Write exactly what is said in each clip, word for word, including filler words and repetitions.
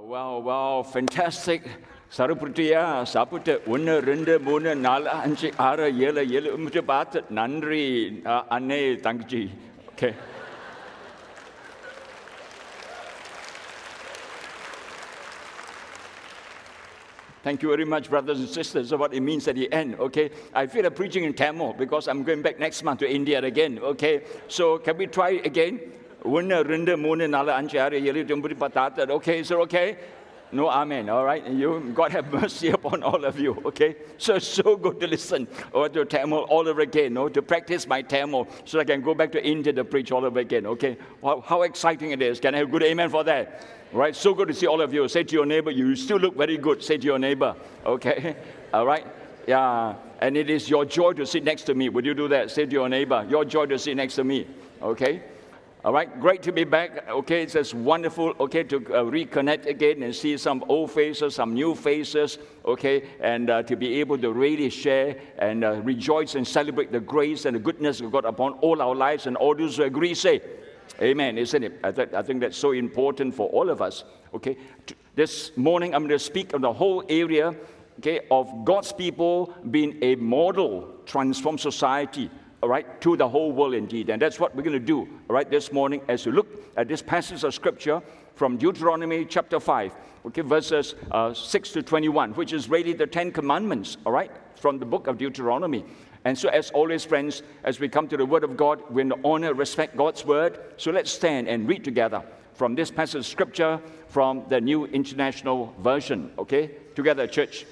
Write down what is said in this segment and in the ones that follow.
wow, wow, fantastic. சரப்புட்டியா சாப்பிட்டு ஒன்று ரெண்டு மூணு நாலு அஞ்சு ஆறு ஏழு ஏழு எட்டு பார்த்து நன்றி அண்ணே தங்கச்சி. Okay. Thank you very much, brothers and sisters. So what it means at the end, okay? I feel like preaching in Tamil because I'm going back next month to India again, okay? So can we try again? ஒன்று ரெண்டு மூணு நாலு அஞ்சு ஆறு ஏழு எட்டு ஒன்பது பத்து. Okay, is it okay? No, amen. All right, you God have mercy upon all of you. Okay, so so good to listen or to Tamil all over again, no, to practice my Tamil so I can go back to India to preach all over again. Okay, how, how exciting it is! Can I have a good amen for that? All right, so good to see all of you. Say to your neighbor, you still look very good. Say to your neighbor. Okay, all right, yeah, and it is your joy to sit next to me. Would you do that? Say to your neighbor, your joy to sit next to me. Okay. All right, great to be back. Okay, it's just wonderful, okay, to uh, reconnect again and see some old faces, some new faces, okay, and uh, to be able to really share and uh, rejoice and celebrate the grace and the goodness of God upon all our lives. And all those who agree say, amen, isn't it? I, th- I think that's so important for all of us, okay. This morning I'm going to speak of the whole area, okay, of God's people being a model, transformed society. All right, to the whole world indeed. And that's what we're going to do, all right, this morning as we look at this passage of Scripture from Deuteronomy chapter five, okay, verses uh, six to twenty-one, which is really the Ten Commandments, all right, from the book of Deuteronomy. And so as always, friends, as we come to the Word of God, we're going to honor, respect God's Word. So let's stand and read together from this passage of Scripture from the New International Version, okay? Together, church.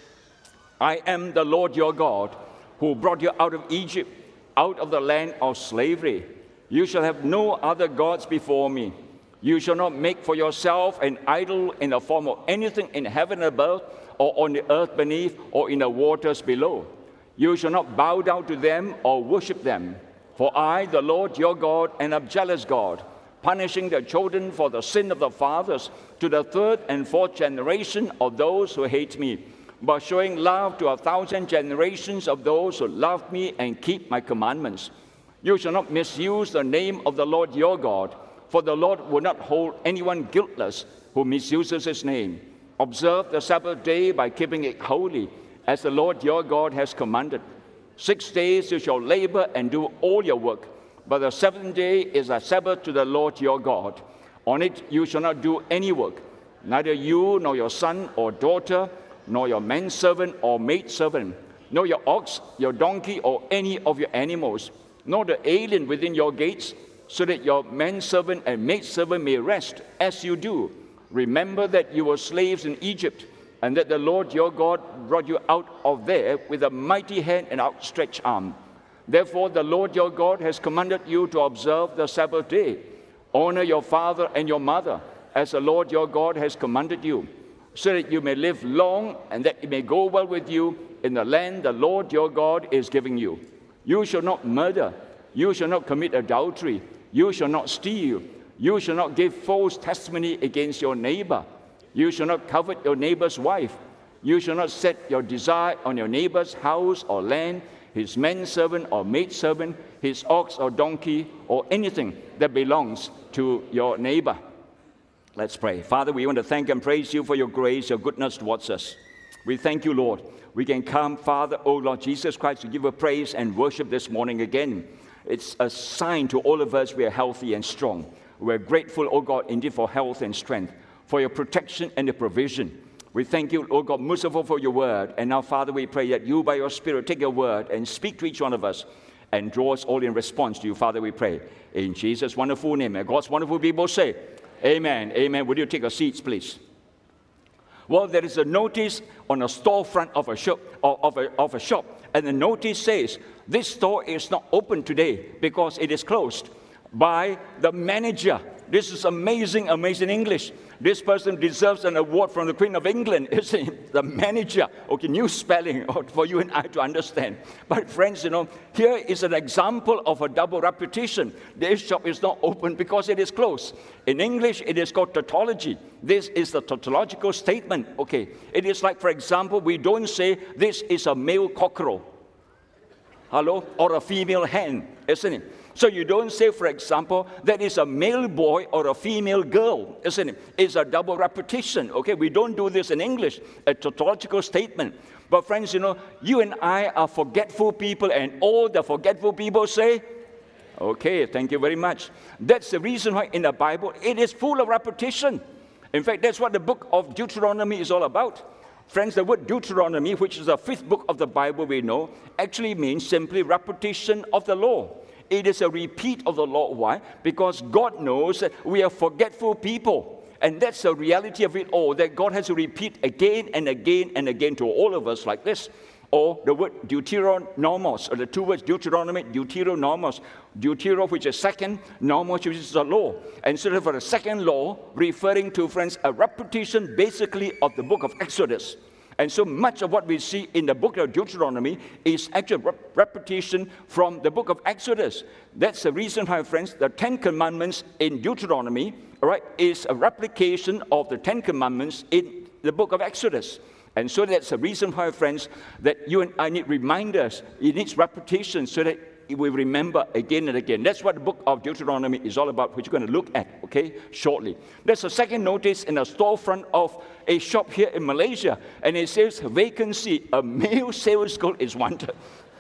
I am the Lord your God who brought you out of Egypt, out of the land of slavery. You shall have no other gods before me. You shall not make for yourself an idol in the form of anything in heaven above, or on the earth beneath, or in the waters below. You shall not bow down to them or worship them. For I, the Lord your God, am a jealous God, punishing the children for the sin of the fathers to the third and fourth generation of those who hate me, but showing love to a thousand generations of those who love me and keep my commandments. You shall not misuse the name of the Lord your God, for the Lord will not hold anyone guiltless who misuses his name. Observe the Sabbath day by keeping it holy, as the Lord your God has commanded. Six days you shall labor and do all your work, but the seventh day is a Sabbath to the Lord your God. On it you shall not do any work, neither you nor your son or daughter, nor your manservant or maidservant, nor your ox, your donkey, or any of your animals, nor the alien within your gates, so that your manservant and maidservant may rest as you do. Remember that you were slaves in Egypt, and that the Lord your God brought you out of there with a mighty hand and outstretched arm. Therefore the Lord your God has commanded you to observe the Sabbath day. Honor your father and your mother, as the Lord your God has commanded you, so that you may live long and that it may go well with you in the land the Lord your God is giving you. You shall not murder. You shall not commit adultery. You shall not steal. You shall not give false testimony against your neighbor. You shall not covet your neighbor's wife. You shall not set your desire on your neighbor's house or land, his manservant or maidservant, his ox or donkey, or anything that belongs to your neighbor. Let's pray. Father, we want to thank and praise you for your grace, your goodness towards us. We thank you, Lord. We can come, Father, oh Lord Jesus Christ, to give you praise and worship this morning again. It's a sign to all of us we are healthy and strong. We're grateful, oh God, indeed for health and strength, for your protection and your provision. We thank you, oh God, merciful for your word. And now, Father, we pray that you, by your Spirit, take your word and speak to each one of us and draw us all in response to you, Father, we pray. In Jesus' wonderful name, and God's wonderful people say, amen, amen. Would you take your seats, please? Well, there is a notice on a storefront of a shop, of a, of a shop, and the notice says, this store is not open today because it is closed by the manager. This is amazing, amazing English. This person deserves an award from the Queen of England, isn't it? The manager. Okay, new spelling for you and I to understand. But friends, you know, here is an example of a double repetition. This shop is not open because it is closed. In English, it is called tautology. This is the tautological statement. Okay, it is like, for example, we don't say this is a male cockerel. Hello? Or a female hen, isn't it? So you don't say, for example, that is a male boy or a female girl, isn't it? It's a double repetition, okay? We don't do this in English, a tautological statement. But friends, you know, you and I are forgetful people, and all the forgetful people say, okay, thank you very much. That's the reason why in the Bible it is full of repetition. In fact, that's what the book of Deuteronomy is all about. Friends, the word Deuteronomy, which is the fifth book of the Bible we know, actually means simply repetition of the law. It is a repeat of the law. Why? Because God knows that we are forgetful people. And that's the reality of it all, that God has to repeat again and again and again to all of us like this. Or the word Deuteronomos, or the two words Deuteronomy, Deuteronomos. Deutero, which is second, nomos, which is a law. And so for the second law, referring to, friends, a repetition basically of the book of Exodus. And so much of what we see in the book of Deuteronomy is actually rep- repetition from the book of Exodus. That's the reason why, friends, the Ten Commandments in Deuteronomy, all right, is a replication of the Ten Commandments in the book of Exodus. And so that's the reason why, friends, that you and I need reminders. It needs repetition so that we remember again and again. That's what the book of Deuteronomy is all about, which we're going to look at, okay, shortly. There's a second notice in a storefront of a shop here in Malaysia, and it says, vacancy, a male sales girl is wanted.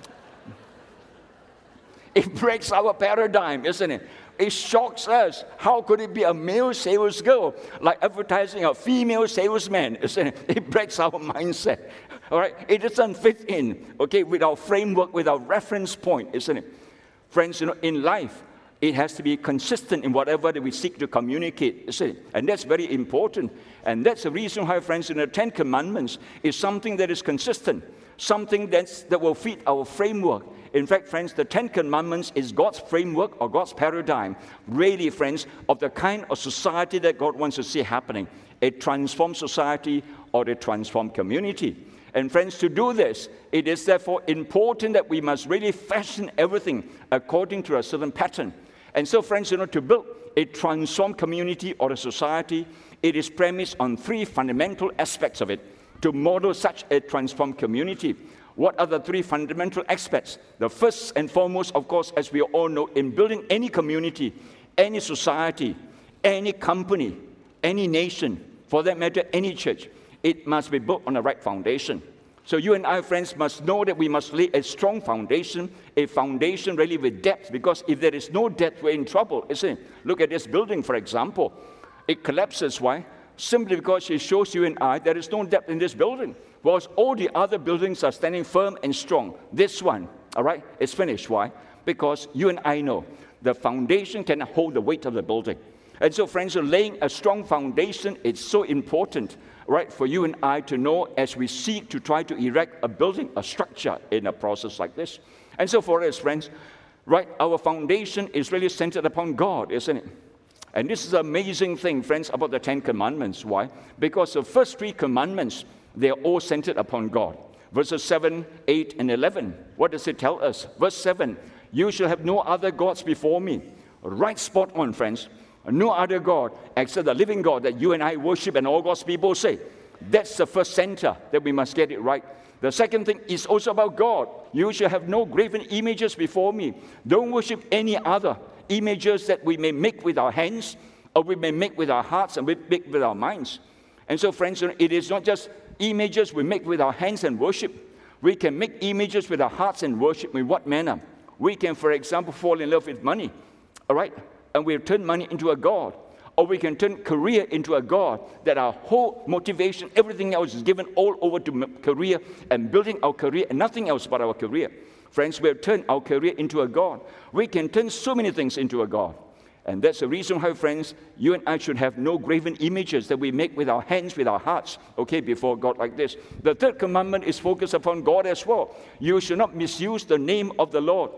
It breaks our paradigm, isn't it? It shocks us. How could it be a male sales girl, like advertising a female salesman, isn't it? It breaks our mindset. All right, it doesn't fit in, okay, with our framework, with our reference point, isn't it? Friends, you know, in life, it has to be consistent in whatever that we seek to communicate, isn't it? And that's very important. And that's the reason why, friends, in the Ten Commandments is something that is consistent, something that's, that will fit our framework. In fact, friends, the Ten Commandments is God's framework or God's paradigm, really, friends, of the kind of society that God wants to see happening, a transformed society or a transformed community. And friends, to do this, it is therefore important that we must really fashion everything according to a certain pattern. And so, friends, you know, to build a transformed community or a society, it is premised on three fundamental aspects of it to model such a transformed community. What are the three fundamental aspects? The first and foremost, of course, as we all know, in building any community, any society, any company, any nation, for that matter, any church, it must be built on the right foundation. So you and I, friends, must know that we must lay a strong foundation, a foundation really with depth, because if there is no depth, we're in trouble, isn't it? Look at this building, for example. It collapses. Why? Simply because it shows you and I there is no depth in this building. Whilst all the other buildings are standing firm and strong, this one, all right, is finished. Why? Because you and I know the foundation can hold the weight of the building. And so, friends, so laying a strong foundation is so important, right, for you and I to know as we seek to try to erect a building, a structure in a process like this. And so for us, friends, right, our foundation is really centered upon God, isn't it? And this is an amazing thing, friends, about the Ten Commandments. Why? Because the first three commandments, they are all centered upon God. Verses seven, eight, and eleven. What does it tell us? Verse seven, you shall have no other gods before me. Right spot on, friends. No other God except the living God that you and I worship, and all God's people say. That's the first center that we must get it right. The second thing is also about God. You shall have no graven images before me. Don't worship any other images that we may make with our hands, or we may make with our hearts, and we make with our minds. And so, friends, it is not just images we make with our hands and worship. We can make images with our hearts and worship. In what manner? We can, for example, fall in love with money, all right? And we'll turn money into a god. Or we can turn career into a god, that our whole motivation, everything else is given all over to career and building our career and nothing else but our career. Friends, we'll turn our career into a god. We can turn so many things into a god. And that's the reason why, friends, you and I should have no graven images that we make with our hands, with our hearts, okay, before God like this. The third commandment is focused upon God as well. You should not misuse the name of the Lord,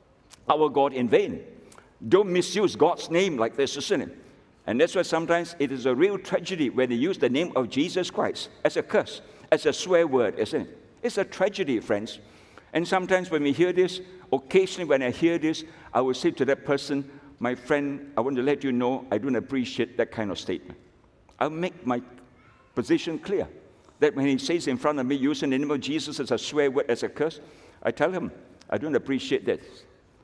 our God, in vain. Don't misuse God's name like this, isn't it? And that's why sometimes it is a real tragedy when they use the name of Jesus Christ as a curse, as a swear word, isn't it? It's a tragedy, friends. And sometimes when we hear this, occasionally when I hear this, I will say to that person, my friend, I want to let you know I don't appreciate that kind of statement. I'll make my position clear. That when he says in front of me, using the name of Jesus as a swear word, as a curse, I tell him, I don't appreciate that.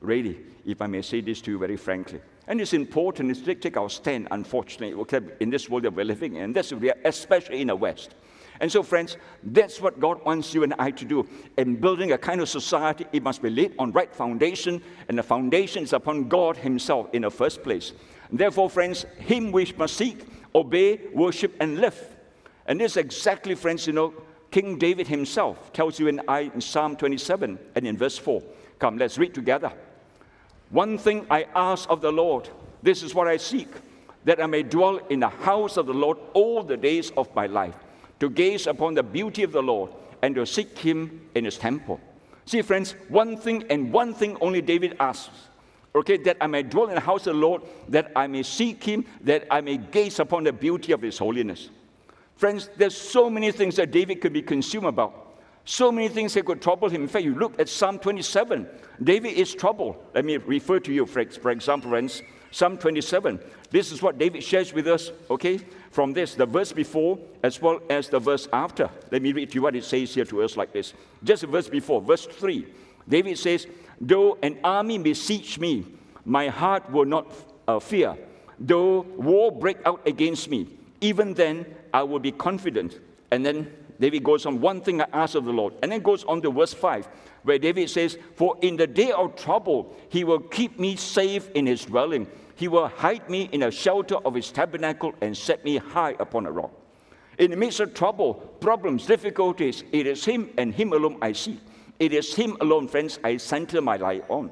Really, if I may say this to you very frankly. And it's important to take our stand, unfortunately, okay, in this world that we're living in, that's especially in the West. And so, friends, that's what God wants you and I to do. In building a kind of society, it must be laid on right foundation, and the foundation is upon God himself in the first place. And therefore, friends, him we must seek, obey, worship, and live. And this is exactly, friends, you know, King David himself tells you and I in Psalm twenty-seven and in verse four. Come, let's read together. One thing I ask of the Lord, this is what I seek, that I may dwell in the house of the Lord all the days of my life, to gaze upon the beauty of the Lord and to seek him in his temple. See, friends, one thing and one thing only David asks, okay, that I may dwell in the house of the Lord, that I may seek him, that I may gaze upon the beauty of his holiness. Friends, there's so many things that David could be consumed about. So many things that could trouble him. In fact, you look at Psalm twenty-seven. David is troubled. Let me refer to you, for, for example, friends, Psalm twenty-seven. This is what David shares with us, okay, from this, the verse before as well as the verse after. Let me read to you what it says here to us like this. Just the verse before, verse three. David says, though an army besiege me, my heart will not uh, fear. Though war break out against me, even then I will be confident. And then David goes on, one thing I ask of the Lord. And then goes on to verse five, where David says, for in the day of trouble, he will keep me safe in his dwelling. He will hide me in the shelter of his tabernacle and set me high upon a rock. In the midst of trouble, problems, difficulties, it is him and him alone I see. It is him alone, friends, I center my life on.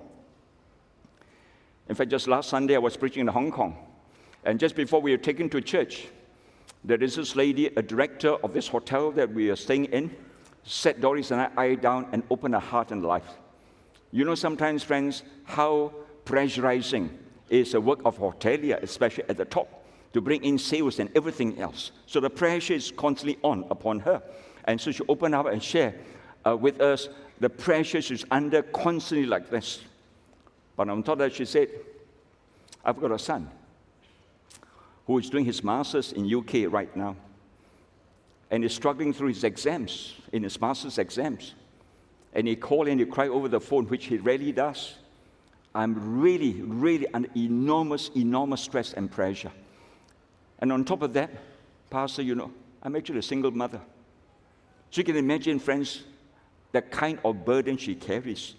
In fact, just last Sunday, I was preaching in Hong Kong. And just before we were taken to church, there is this lady, a director of this hotel that we are staying in, sat Doris and I down and opened her heart and life. You know, sometimes, friends, how pressurizing is the work of hotelier, especially at the top, to bring in sales and everything else. So the pressure is constantly on upon her. And so she opened up and shared uh, with us the pressure she's under constantly like this. But on top of that, she said, I've got a son who is doing his master's in U K right now, and is struggling through his exams, in his master's exams. And he called and he cried over the phone, which he rarely does. I'm really, really under enormous, enormous stress and pressure. And on top of that, Pastor, you know, I'm actually a single mother. So you can imagine, friends, the kind of burden she carries.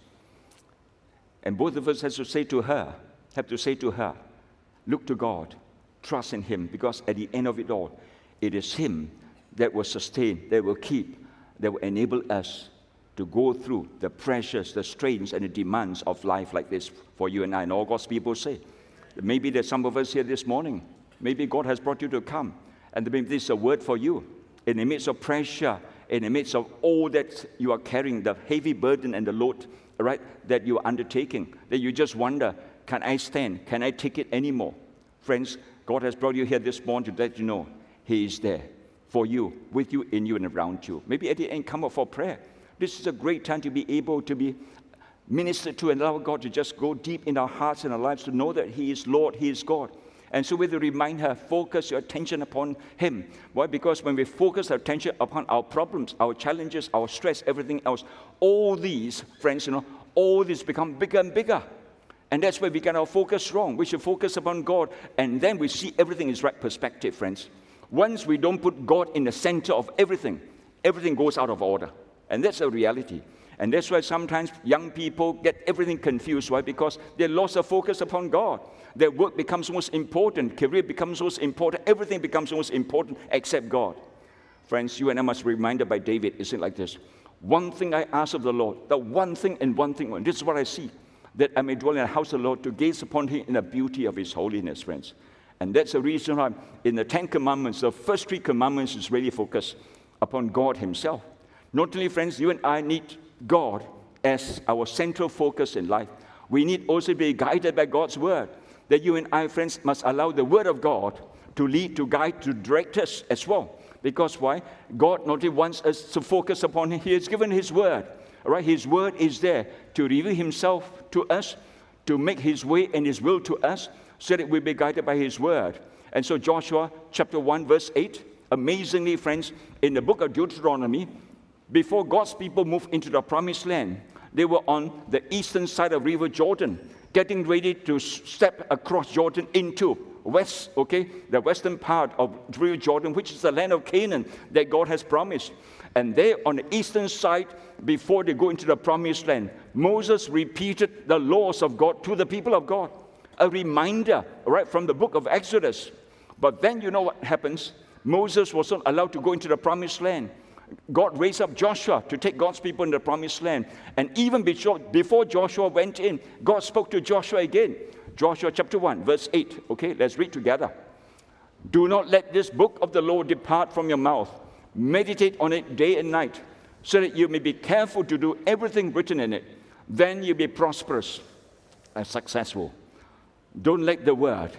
And both of us have to say to her, have to say to her, look to God. Trust in him, because at the end of it all, it is him that will sustain, that will keep, that will enable us to go through the pressures, the strains, and the demands of life like this for you and I. And all God's people say, maybe there's some of us here this morning. Maybe God has brought you to come, and maybe this is a word for you. In the midst of pressure, in the midst of all that you are carrying, the heavy burden and the load, right, that you are undertaking, that you just wonder, can I stand? Can I take it anymore? Friends, God has brought you here this morning to let you know he is there for you, with you, in you, and around you. Maybe at the end, come up for prayer. This is a great time to be able to be ministered to and allow God to just go deep in our hearts and our lives to know that he is Lord, he is God. And so we have to remind her, focus your attention upon him. Why? Because when we focus our attention upon our problems, our challenges, our stress, everything else, all these, friends, you know, all these become bigger and bigger. And that's where we get our focus wrong. We should focus upon God, and then we see everything in its right perspective, friends. Once we don't put God in the center of everything, everything goes out of order. And that's a reality. And that's why sometimes young people get everything confused. Why? Because they lost their focus upon God. Their work becomes most important. Career becomes most important. Everything becomes most important except God. Friends, you and I must be reminded by David. Is it like this? One thing I ask of the Lord, the one thing and one thing. This is what I see. That I may dwell in the house of the Lord to gaze upon him in the beauty of his holiness, friends. And that's the reason why in the Ten Commandments, the first three commandments is really focused upon God himself. Not only, friends, you and I need God as our central focus in life. We need also to be guided by God's word. That you and I, friends, must allow the word of God to lead, to guide, to direct us as well. Because why? God not only wants us to focus upon him, he has given his word. All right, his word is there to reveal himself to us, to make his way and his will to us, so that we'll be guided by his word. And so Joshua chapter one, verse eight, amazingly, friends, in the book of Deuteronomy, before God's people moved into the promised land, They were on the eastern side of River Jordan, getting ready to step across Jordan into west, okay, the western part of River Jordan, which is the land of Canaan that God has promised. And there on the eastern side, before they go into the promised land, Moses repeated the laws of God to the people of God. A reminder, right, from the book of Exodus. But then you know what happens? Moses was not allowed to go into the promised land. God raised up Joshua to take God's people in the promised land. And even before Joshua went in, God spoke to Joshua again. Joshua chapter one, verse eight. Okay, let's read together. Do not let this book of the law depart from your mouth. Meditate on it day and night, so that you may be careful to do everything written in it. Then you'll be prosperous and successful. Don't let the word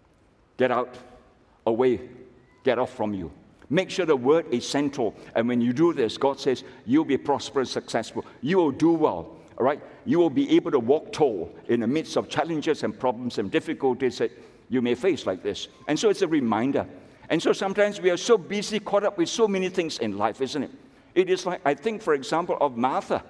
get out, away, get off from you. Make sure the word is central. And when you do this, God says, you'll be prosperous, successful. You will do well, all right? You will be able to walk tall in the midst of challenges and problems and difficulties that you may face like this. And so it's a reminder. And so sometimes we are so busy, caught up with so many things in life, isn't it? It is like, I think, for example, of Martha.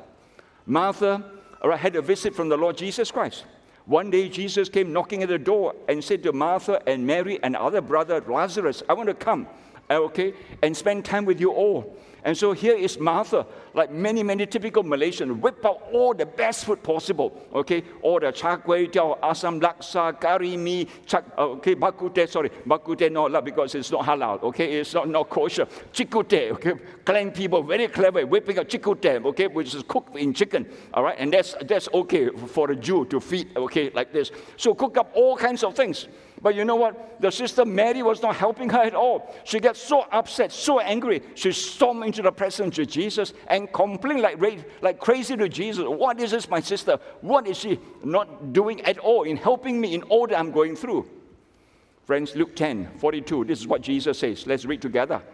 Martha all right, had a visit from the Lord Jesus Christ. One day, Jesus came knocking at the door and said to Martha and Mary and other brother Lazarus, I want to come, okay, and spend time with you all. And so here is Martha, like many, many typical Malaysians, whip out all the best food possible, okay? All the char kway teow, asam laksa, kari mee, chak, okay, bak kut teh, sorry, bak kut teh not because it's not halal, okay? It's not, not kosher. Chik kut teh, okay? Klang people, very clever, whipping out chik kut teh, okay, which is cooked in chicken, all right? And that's, that's okay for a Jew to feed, okay, like this. So cook up all kinds of things. But you know what? The sister Mary was not helping her at all. She got so upset, so angry. She stormed into the presence of Jesus and complained like, like crazy to Jesus. What is this, my sister? What is she not doing at all in helping me in all that I'm going through? Friends, Luke ten, forty-two, this is what Jesus says. Let's read together.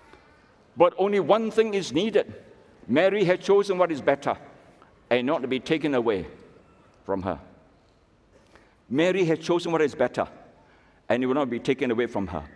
But only one thing is needed. Mary had chosen what is better and not to be taken away from her. Mary had chosen what is better, and it will not be taken away from her.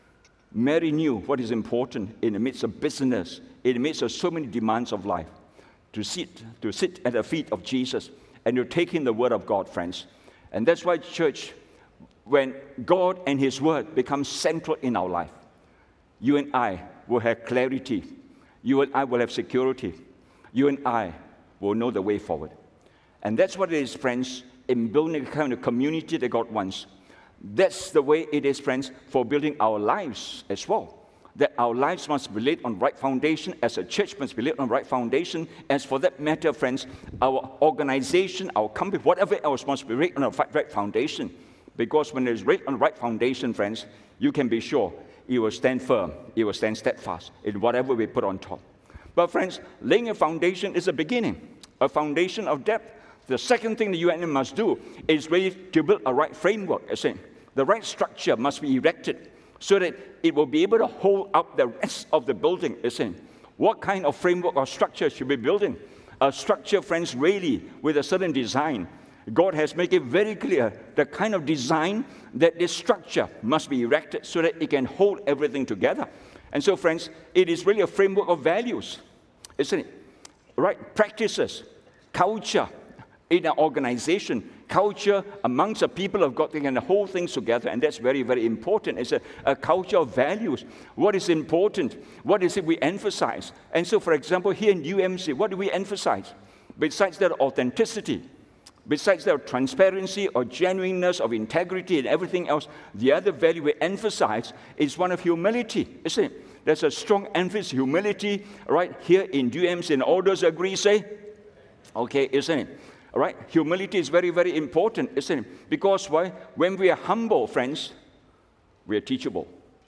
Mary knew what is important in the midst of business, in the midst of so many demands of life, to sit, to sit at the feet of Jesus and to take in the word of God, friends. And that's why, church, when God and his word become central in our life, you and I will have clarity. You and I will have security. You and I will know the way forward. And that's what it is, friends, in building the kind of community that God wants. That's the way it is, friends, for building our lives as well. That our lives must be laid on right foundation, as a church must be laid on right foundation. As for that matter, friends, our organization, our company, whatever else must be laid on a right foundation. Because when it's laid on the right foundation, friends, you can be sure it will stand firm, it will stand steadfast in whatever we put on top. But friends, laying a foundation is a beginning, a foundation of depth. The second thing that you and I must do is really to build a right framework, I say. The right structure must be erected so that it will be able to hold up the rest of the building, isn't it? What kind of framework or structure should we be building? A structure, friends, really with a certain design. God has made it very clear the kind of design that this structure must be erected so that it can hold everything together. And so, friends, it is really a framework of values, isn't it? Right? Practices, culture in an organization, culture amongst the people of God, they can hold things together, and that's very, very important. It's a, a culture of values. What is important? What is it we emphasize? And so, for example, here in U M C, what do we emphasize? Besides that authenticity, besides that transparency or genuineness of integrity and everything else, the other value we emphasize is one of humility, isn't it? There's a strong emphasis, humility, right, here in U M C, and all those agree, say? Okay, isn't it? All right? Humility is very, very important, isn't it? Because why? When we are humble, friends, we are teachable.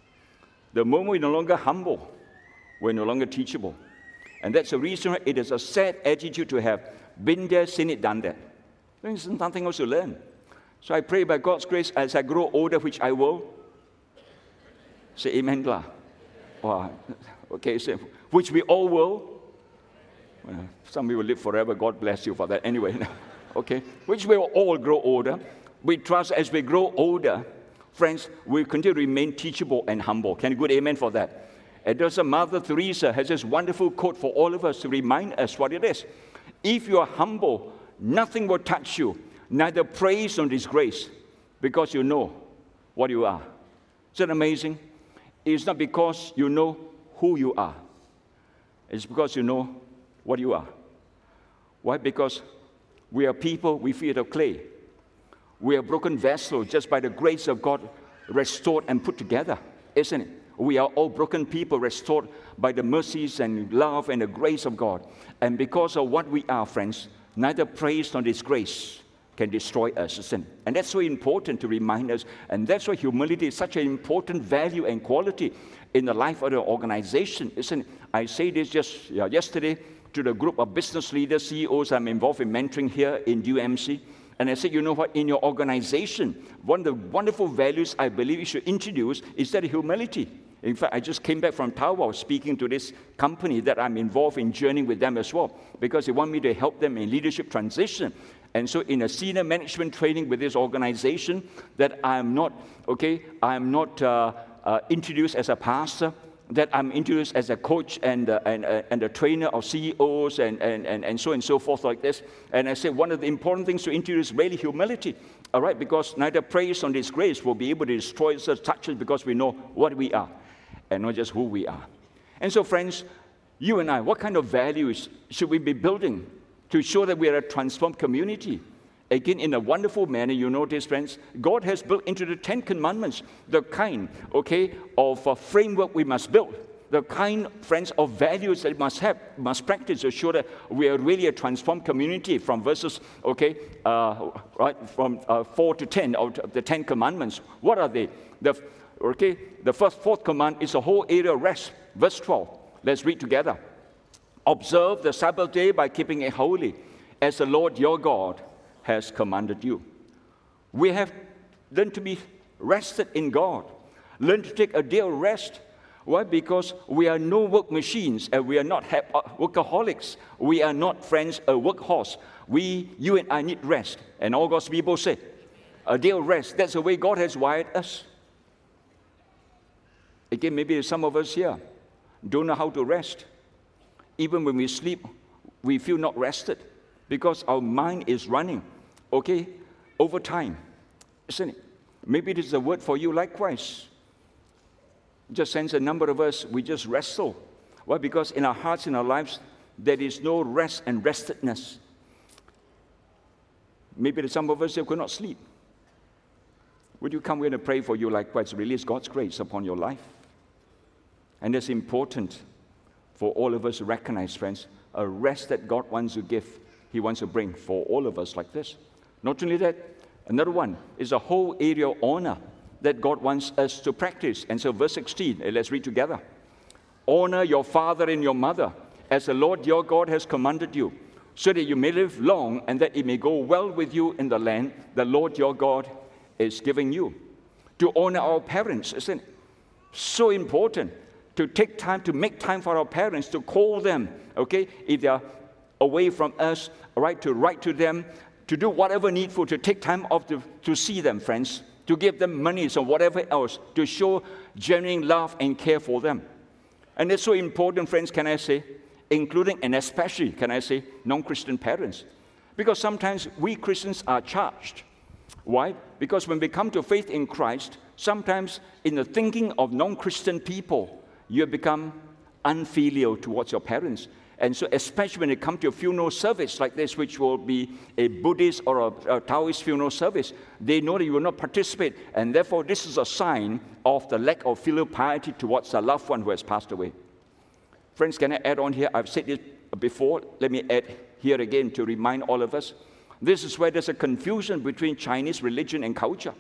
The moment we're no longer humble, we're no longer teachable. And that's the reason it is a sad attitude to have. Been there, seen it, done that. There's nothing else to learn. So I pray by God's grace, as I grow older, which I will, say amen, lah. Oh, okay, so, which we all will. Well, some people live forever. God bless you for that. Anyway, okay. Which we will all grow older. We trust as we grow older, friends, we continue to remain teachable and humble. Can you good amen for that? And there's a Mother Teresa has this wonderful quote for all of us to remind us what it is. If you are humble, nothing will touch you, neither praise nor disgrace, because you know what you are. Isn't that amazing? It's not because you know who you are. It's because you know what you are. Why? Because we are people, we feet of clay. We are broken vessels just by the grace of God restored and put together, isn't it? We are all broken people restored by the mercies and love and the grace of God. And because of what we are, friends, neither praise nor disgrace can destroy us, isn't it? And that's so important to remind us. And that's why humility is such an important value and quality in the life of the organization, isn't it? I say this just yeah, yesterday to the group of business leaders, C E Os I'm involved in mentoring here in U M C. And I said, you know what, in your organization, one of the wonderful values I believe you should introduce is that humility. In fact, I just came back from Taiwan speaking to this company that I'm involved in journeying with them as well, because they want me to help them in leadership transition. And so in a senior management training with this organization, that I'm not, okay, I'm not uh, uh, introduced as a pastor, that I'm introduced as a coach and, uh, and, uh, and a trainer of C E Os and, and, and, and so on and so forth like this. And I said one of the important things to introduce is really humility, all right, because neither praise nor disgrace will be able to destroy us, touch us, because we know what we are and not just who we are. And so, friends, you and I, what kind of values should we be building to show that we are a transformed community? Again, in a wonderful manner, you notice, friends, God has built into the Ten Commandments the kind, okay, of a framework we must build, the kind, friends, of values that we must have, must practice to show that we are really a transformed community from verses, okay, uh, right, from uh, four to ten of the Ten Commandments. What are they? The, okay, the first, fourth command is the whole area of rest. Verse twelve. Let's read together. Observe the Sabbath day by keeping it holy, as the Lord your God has commanded you. We have learned to be rested in God. Learn to take a day of rest. Why? Because we are no work machines and we are not workaholics. We are not, friends, a workhorse. We, you and I need rest. And all God's people say, a day of rest. That's the way God has wired us. Again, maybe some of us here don't know how to rest. Even when we sleep, we feel not rested because our mind is running, okay, over time, isn't it? Maybe it is a word for you likewise. Just sense a number of us, we just wrestle. Why? Because in our hearts, in our lives, there is no rest and restedness. Maybe some of us could not sleep. Would you come here and pray for you likewise, release God's grace upon your life? And it's important for all of us to recognize, friends, a rest that God wants to give, He wants to bring for all of us like this. Not only that, another one is a whole area of honor that God wants us to practice. And so verse sixteen, let's read together. Honor your father and your mother, as the Lord your God has commanded you, so that you may live long and that it may go well with you in the land the Lord your God is giving you. To honor our parents, isn't it? So important to take time, to make time for our parents, to call them, okay, if they are away from us, all right, to write to them, to do whatever needful, to take time off to, to see them, friends, to give them money or whatever else, to show genuine love and care for them. And it's so important, friends, can I say, including and especially, can I say, non-Christian parents. Because sometimes we Christians are charged. Why? Because when we come to faith in Christ, sometimes in the thinking of non-Christian people, you have become unfilial towards your parents. And so especially when it comes to a funeral service like this, which will be a Buddhist or a, a Taoist funeral service, they know that you will not participate. And therefore, this is a sign of the lack of filial piety towards a loved one who has passed away. Friends, can I add on here? I've said this before. Let me add here again to remind all of us. This is where there's a confusion between Chinese religion and culture.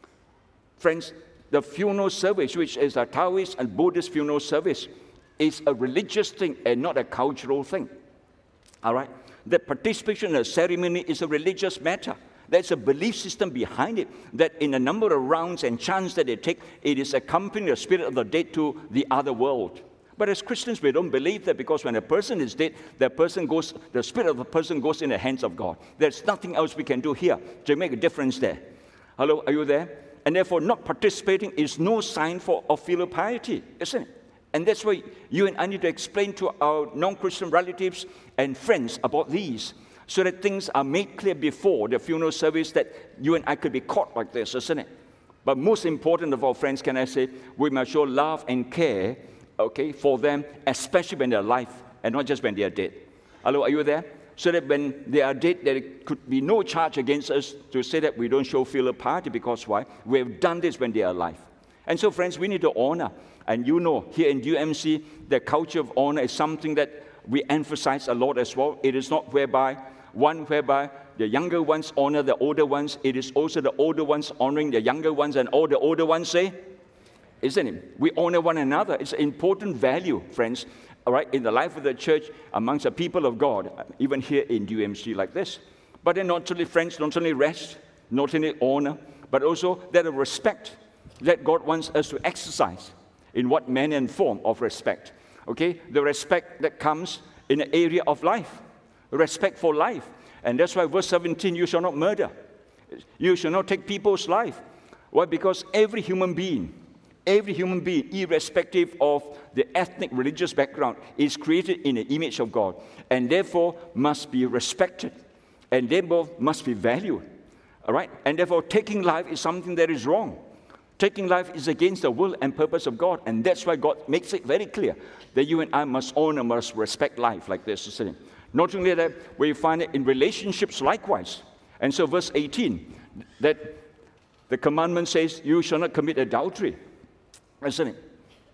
Friends, the funeral service, which is a Taoist and Buddhist funeral service, is a religious thing and not a cultural thing. All right? The participation in a ceremony is a religious matter. There's a belief system behind it that in a number of rounds and chants that they take, it is accompanying the spirit of the dead to the other world. But as Christians, we don't believe that, because when a person is dead, that person goes, the spirit of the person goes in the hands of God. There's nothing else we can do here to make a difference there. Hello, are you there? And therefore, not participating is no sign for of filial piety, isn't it? And that's why you and I need to explain to our non-Christian relatives and friends about these, so that things are made clear before the funeral service that you and I could be caught like this, isn't it? But most important of all, friends, can I say, we must show love and care, okay, for them, especially when they're alive, and not just when they are dead. Hello, are you there? So that when they are dead, there could be no charge against us to say that we don't show filial piety, because why? We have done this when they are alive. And so, friends, we need to honor. And you know, here in U M C, the culture of honor is something that we emphasize a lot as well. It is not whereby, one whereby the younger ones honor the older ones. It is also the older ones honoring the younger ones, and all the older ones say, isn't it? We honor one another. It's an important value, friends, all right, in the life of the church, amongst the people of God, even here in U M C like this. But then not only, friends, not only rest, not only honor, but also that of respect that God wants us to exercise. In what manner and form of respect? Okay, the respect that comes in the area of life, respect for life. And that's why verse seventeen, you shall not murder. You shall not take people's life. Why? Because every human being, every human being, irrespective of the ethnic, religious background, is created in the image of God, and therefore must be respected, and therefore must be valued. All right? And therefore, taking life is something that is wrong. Taking life is against the will and purpose of God, and that's why God makes it very clear that you and I must honor, must respect life like this. Isn't it? Not only that, we find it in relationships likewise. And so verse eighteen, that the commandment says, you shall not commit adultery. Isn't it?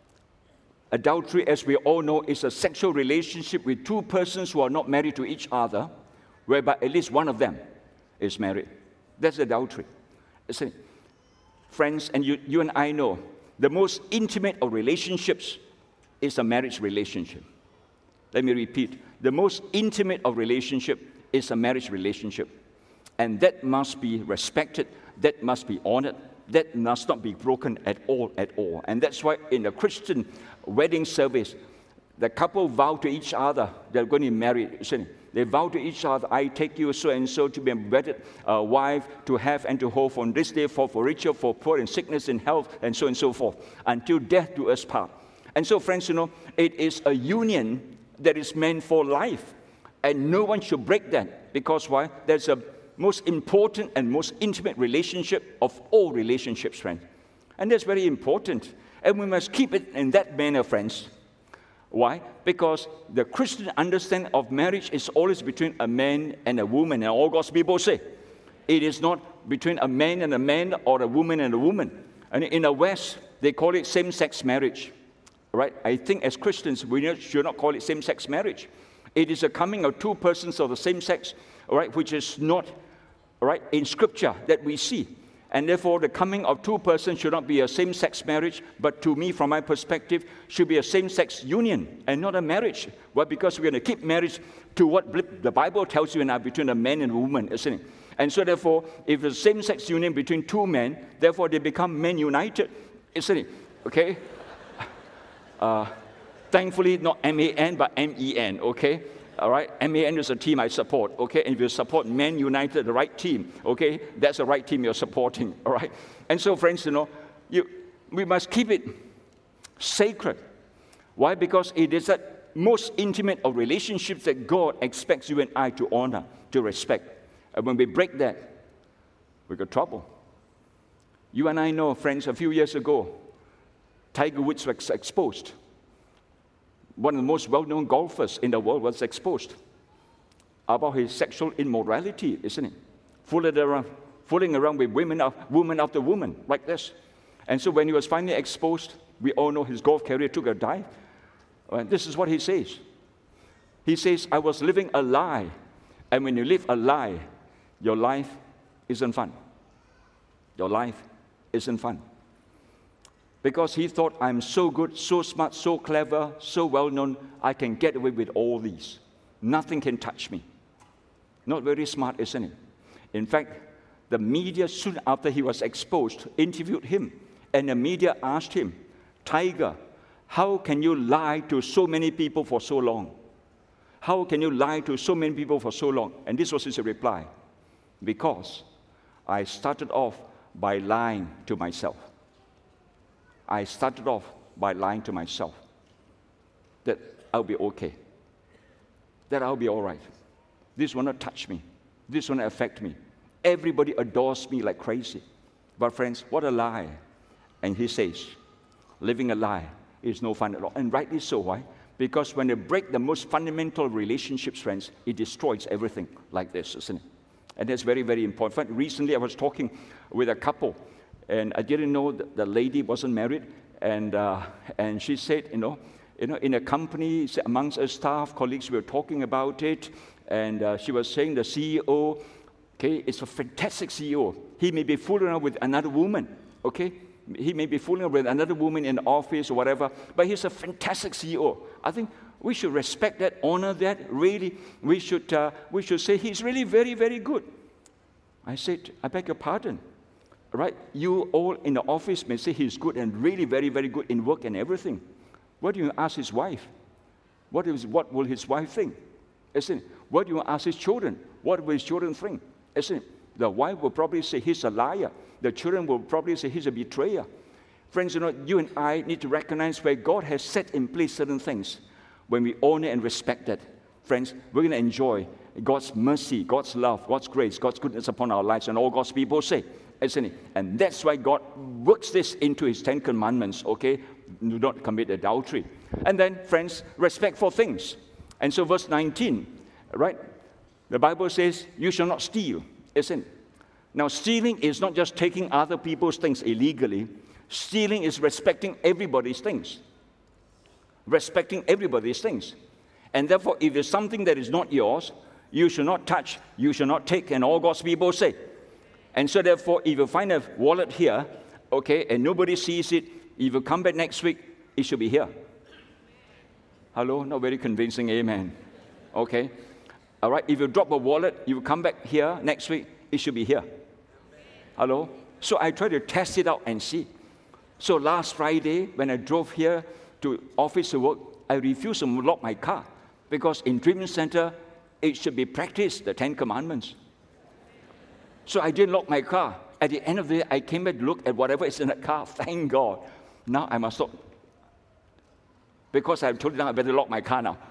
Adultery, as we all know, is a sexual relationship with two persons who are not married to each other, whereby at least one of them is married. That's adultery. Isn't it? Friends, and you, you and I know, the most intimate of relationships is a marriage relationship. Let me repeat. The most intimate of relationship is a marriage relationship. And that must be respected. That must be honored. That must not be broken at all, at all. And that's why in the Christian wedding service, the couple vow to each other they're going to marry. They vow to each other, I take you so and so to be a wedded uh, wife, to have and to hold from this day forth, for richer, for poor, in sickness, in health, and so and so forth, until death do us part. And so, friends, you know, it is a union that is meant for life. And no one should break that. Because why? That's a most important and most intimate relationship of all relationships, friends. And that's very important. And we must keep it in that manner, friends. Why? Because the Christian understanding of marriage is always between a man and a woman. And all God's people say, it is not between a man and a man or a woman and a woman. And in the West, they call it same-sex marriage. Right? I think as Christians, we should not call it same-sex marriage. It is a coming of two persons of the same sex, all right, which is not, all right, in Scripture that we see. And therefore, the coming of two persons should not be a same-sex marriage, but to me, from my perspective, should be a same-sex union and not a marriage. Well, because we're going to keep marriage to what the Bible tells you now between a man and a woman, isn't it? And so therefore, if it's a same-sex union between two men, therefore they become men united, isn't it? Okay? Uh, thankfully, not M A N, but M E N, okay? All right? M A N is a team I support, okay? And if you support Men United, the right team, okay? That's the right team you're supporting, all right? And so, friends, you know, you, we must keep it sacred. Why? Because it is that most intimate of relationships that God expects you and I to honor, to respect. And when we break that, we got trouble. You and I know, friends, a few years ago, Tiger Woods was exposed. One of the most well-known golfers in the world was exposed about his sexual immorality, isn't it? Fooling around, fooling around with women, woman after woman, like this. And so when he was finally exposed, we all know his golf career took a dive. And this is what he says. He says, I was living a lie. And when you live a lie, your life isn't fun. Your life isn't fun. Because he thought, I'm so good, so smart, so clever, so well-known, I can get away with all these. Nothing can touch me. Not very smart, isn't it? In fact, the media, soon after he was exposed, interviewed him. And the media asked him, Tiger, how can you lie to so many people for so long? How can you lie to so many people for so long? And this was his reply. Because I started off by lying to myself. I started off by lying to myself. that I'll be okay, that I'll be all right. This will not touch me. This will not affect me. Everybody adores me like crazy. But friends, what a lie. And he says, living a lie is no fun at all. And rightly so. Why? Because when they break the most fundamental relationships, friends, it destroys everything like this, isn't it? And that's very, very important. In fact, recently I was talking with a couple, and I didn't know that the lady wasn't married, and uh, and she said, you know, you know, in a company, amongst her staff, colleagues, we were talking about it, and uh, she was saying the C E O, okay, is a fantastic C E O. He may be fooling around with another woman, okay? He may be fooling around with another woman in the office or whatever, but he's a fantastic C E O. I think we should respect that, honor that. Really, we should, uh, we should say he's really very, very good. I said, I beg your pardon, right? You all in the office may say he's good and really very, very good in work and everything. What do you ask his wife? What, is, what will his wife think? Isn't it? What do you ask his children? What will his children think? Isn't it? The wife will probably say he's a liar. The children will probably say he's a betrayer. Friends, you know, you and I need to recognize where God has set in place certain things. When we honor and respect that, friends, we're going to enjoy God's mercy, God's love, God's grace, God's goodness upon our lives, and all God's people say, isn't it? And that's why God works this into his Ten Commandments, okay? Do not commit adultery. And then, friends, respect for things. And so verse nineteen, right? The Bible says, you shall not steal, isn't it? Now, stealing is not just taking other people's things illegally. Stealing is respecting everybody's things. Respecting everybody's things. And therefore, if it's something that is not yours, you should not touch, you should not take, and all God's people say. And so therefore, if you find a wallet here, okay, and nobody sees it, if you come back next week, it should be here. Hello? Not very convincing, amen. Okay? All right, if you drop a wallet, you come back here next week, it should be here. Hello? So I try to test it out and see. So last Friday, when I drove here to office to work, I refused to lock my car because in treatment center, it should be practiced, the Ten Commandments. So I didn't lock my car. At the end of the day, I came back to look at whatever is in the car. Thank God. Now I must stop. Because I've told you now, I better lock my car now.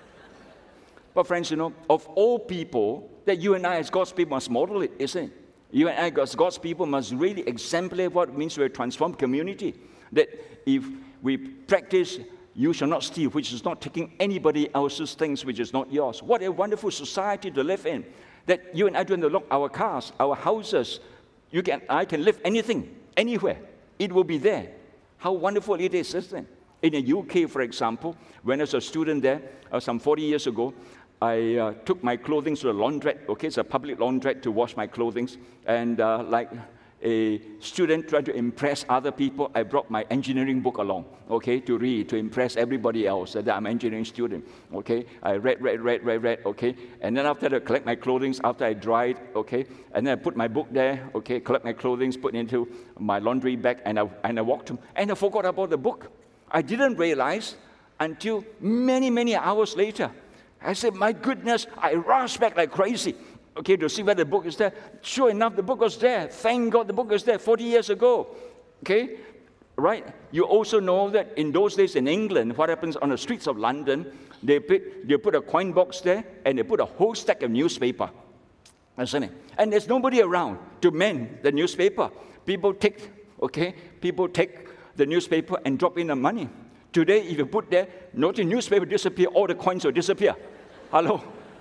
But friends, you know, of all people, that you and I as God's people must model it, isn't it? You and I as God's people must really exemplify what it means we're a transformed community. That if we practice, you shall not steal, which is not taking anybody else's things which is not yours. What a wonderful society to live in. That you and I don't have to lock our cars, our houses. You can, I can live anything, anywhere. It will be there. How wonderful it is, isn't it? In the U K, for example, when I was a student there, uh, some forty years ago, I uh, took my clothing to the laundrette. Okay, it's a public laundrette to wash my clothing. And uh, like a student trying to impress other people, I brought my engineering book along, okay, to read, to impress everybody else that I'm an engineering student, okay. I read, read, read, read, read, okay. And then after that, I collect my clothing after I dried, okay. And then I put my book there, okay, collect my clothing, put it into my laundry bag, and I, and I walked home. And I forgot about the book. I didn't realize until many, many hours later. I said, my goodness, I rushed back like crazy, okay, to see whether the book is there. Sure enough, the book was there. Thank God the book was there forty years ago, okay? Right? You also know that in those days in England, what happens on the streets of London, they put, they put a coin box there, and they put a whole stack of newspaper, isn't it? And there's nobody around to mend the newspaper. People take, okay, people take the newspaper and drop in the money. Today, if you put there, not the newspaper disappear, all the coins will disappear. Hello?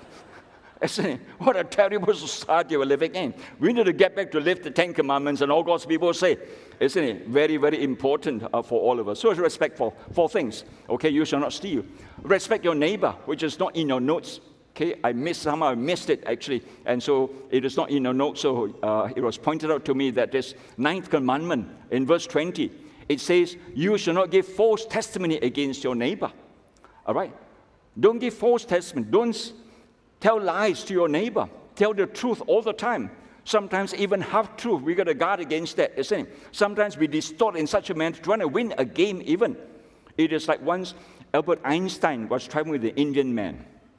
Isn't it? What a terrible society we're living in. We need to get back to live the Ten Commandments and all God's people say. Isn't it? Very, very important uh, for all of us. So it's respect for four things. Okay, you shall not steal. Respect your neighbor, which is not in your notes. Okay, I missed somehow, I missed it actually. And so it is not in your notes. So uh, it was pointed out to me that this ninth commandment in verse twenty, it says, you shall not give false testimony against your neighbor. All right? Don't give false testimony. Don't tell lies to your neighbor. Tell the truth all the time. Sometimes even half-truth. We got to guard against that, isn't it? Sometimes we distort in such a manner, trying to win a game even. It is like once Albert Einstein was traveling with an Indian man.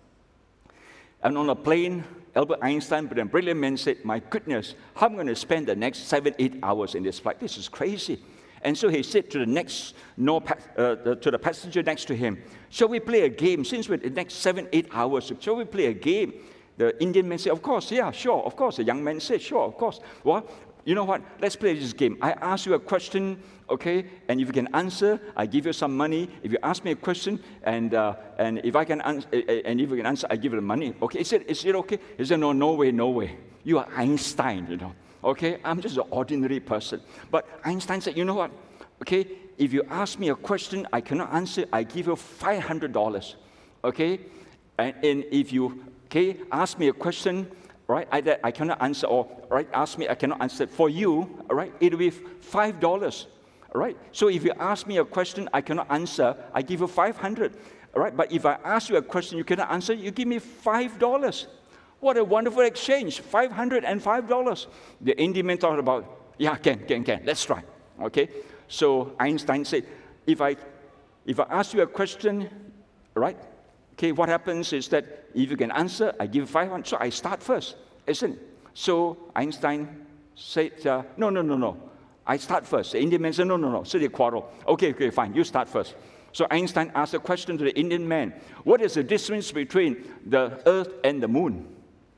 And on a plane, Albert Einstein, but a brilliant man, said, my goodness, how am I going to spend the next seven, eight hours in this flight? This is crazy. And so he said to the next, no, uh, to the passenger next to him, shall we play a game? Since we're the next seven, eight hours, shall we play a game? The Indian man said, of course, yeah, sure, of course. The young man said, sure, of course. Well, you know what? Let's play this game. I ask you a question, okay, and if you can answer, I give you some money. If you ask me a question, and uh, and if I can answer, and if you can answer, I give you the money. Okay? He said, is it okay? He said, no, no way, no way. You are Einstein, you know. Okay, I'm just an ordinary person. But Einstein said, you know what? Okay, if you ask me a question I cannot answer, I give you five hundred dollars. Okay, and, and if you okay ask me a question, right, I, that I cannot answer, or right, ask me I cannot answer for you, right, it'll be five dollars. Right? So if you ask me a question I cannot answer, I give you five hundred. Right? But if I ask you a question you cannot answer, you give me five dollars. What a wonderful exchange, five hundred and five dollars. The Indian man thought about, yeah, can, can, can, let's try. Okay? So Einstein said, if I, if I ask you a question, right, okay, what happens is that if you can answer, I give you five hundred, so I start first, isn't it? So Einstein said, uh, no, no, no, no, I start first. The Indian man said, no, no, no, so they quarrel. Okay, okay, fine, you start first. So Einstein asked a question to the Indian man, what is the difference between the earth and the moon?